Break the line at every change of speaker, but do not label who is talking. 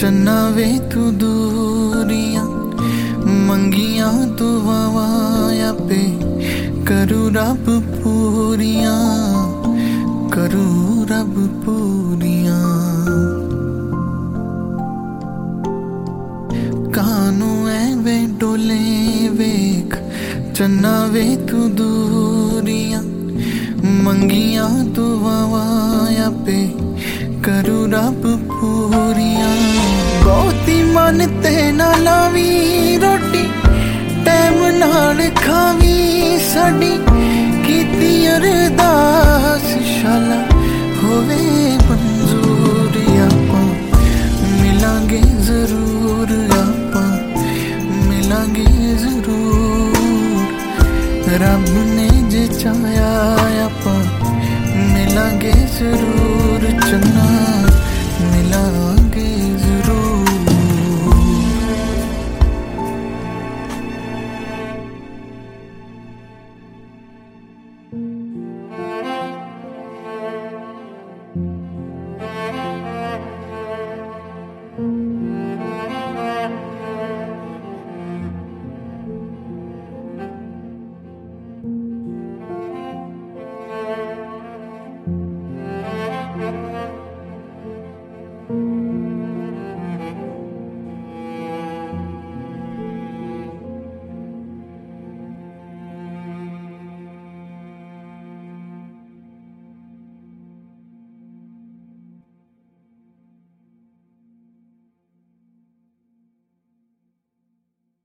चन्ना वे तू दूरियां मंगियां दुआवां पे करू रब पूरियां, करू रब पूरियां। कानू एवें डोले वेख चन्ना वे तू दूरियां मंगियां दुआवां पे करू रब पूरियां। बहुती मन ते ना लावी रोटी टैम नाल खावी साडी कीती अरदास शाला होवे मंजूर। आपां मिलांगे जरूर, आपां मिलांगे जरूर। रब ने जे चाया आपां मिलांगे जरूर, चन्ना मिलांगे जरूर।